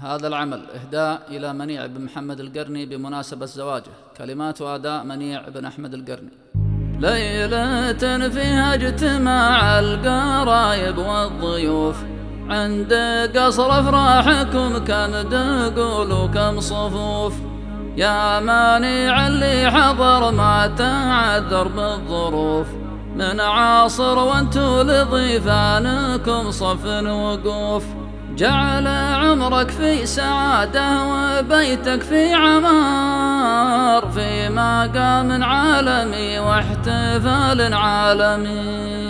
هذا العمل إهداء إلى منيع بن محمد القرني بمناسبة زواجه. كلمات وأداء منيع بن أحمد القرني. ليلة فيها اجتماع القرايب والضيوف، عند قصر أفراحكم كم دقول وكم صفوف، يا مانع اللي حضر ما تعذر بالظروف، من عاصر وانتو لضيفانكم صف وقوف، جعل عمرك في سعادة وبيتك في عمار، في مقام عالمي واحتفال عالمي.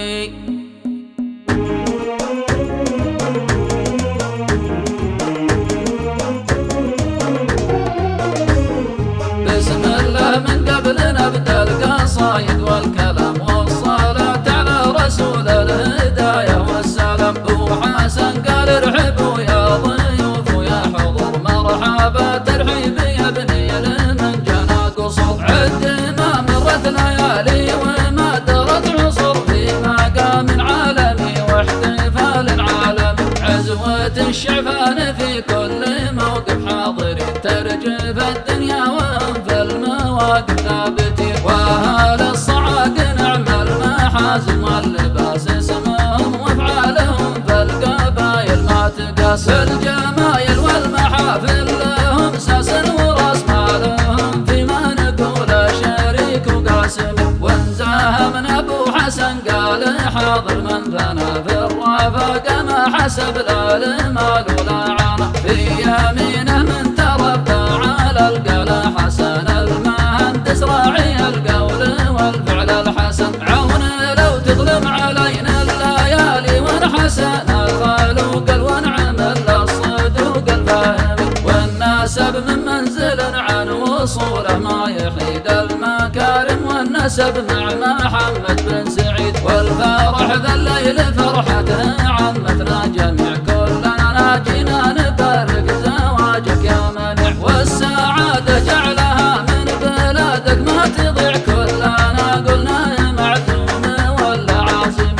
بسم الله من قبل نبدأ القصايد والكلام والصلاة على رسول الهداية والسلام. أبو حسن قال ارحبوا يا ضيوف ويا حضور، مرحبا ترحيب يا بني المنجنى قصر، عد ما مرت ليالي وما درت عصر، في مقام عالمي واحتفال عالمي، عزوة الشعفان في كل موقف حاضرين، ترجف الدنيا وهم في المواقف ثابتين، واهل الصعاق نعم المحازم واللباس اسمهم وافعالهم في القبايل ما تقاس، الجمايل والمحافل لهم ساس وراس، ما لهم فيما نقول شريك وقاسم، وانزاه من ابو حسن قال حاضر من ثنى في الرفاق ما حسب لا المال ولا عانى، في يمينه من تربى على القلع حسن المهندس راعي القول والفعل الحسن، عون لو تظلم علينا الليالي ونحسن الخلوق ونعمل الصدوق الفاهم، والنسب من منزل عن وصوله ما يحيد المكارم، والنسب مع محمد بن سعيد، والفرح ذا الليل فرحته عمتنا جميع، كلنا جينا نبارك زواجك يا منيع، والسعادة جعلها من بلادك ما تضيع، كلنا قلنا معزوم ولا عازم،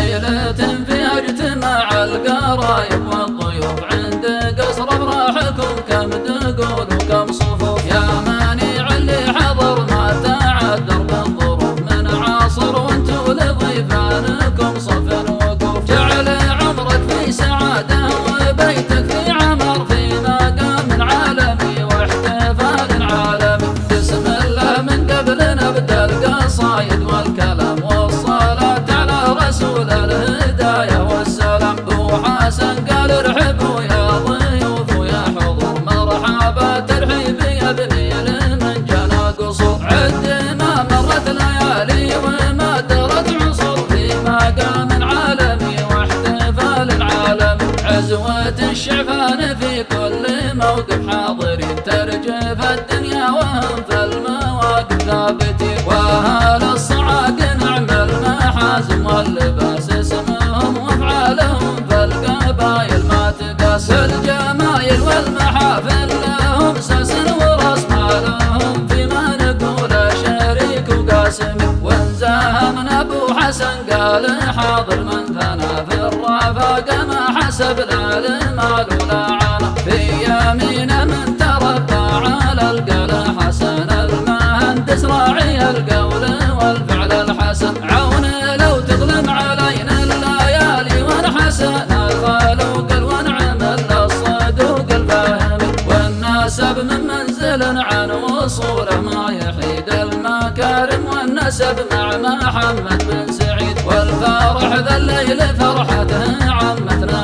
ليلة فيها اجتماع القرايب والضيوف، عند قصر افراحكم كم دقول وكم صفوف، يا مانع اللي حضر ما تعذر بالظروف، من عاصر وانتو لضيفانكم صف وقوف، جعل عمرك في سعادة وبيتك في عمر، في مقام عالمي واحتفال عالمي. بسم الله من قبل نبدأ القصايد والكلام والصلاة على رسول الهداية والسلام. أبو حسن قال ارحبوا يا ضيوف ويا حضور، مرحبا ترحيب يا بني المنجنى قصور، عد ما مرت ليالي وما درت عصور، في مقام عالمي واحتفال عالمي، عزوة الشعفان في كل موقف حاضرين، ترجف الدنيا وهم في المواقف ثابتين، واهل الصعاق نعم المحازم واللباس اسمهم وافعالهم في القبايل ما تقاس، الجمايل والمحافل لهم ساس وراس، ما لهم فيما نقول شريك وقاسم، وانزاه من ابو حسن قال حاضر من ثنى في الرفاق ما حسب لا المال ولا عانى، في يمينه من تربى على القلع حسن المهندس راعي القول والفعل الحسن، عون لو تظلم علينا الليالي ونحسن الخلوق ونعمل الصدوق الفاهم، والنسب من منزل عن وصوله ما يحيد المكارم، والنسب مع محمد بن سعيد، والفرح ذا الليل فرحته عمتنا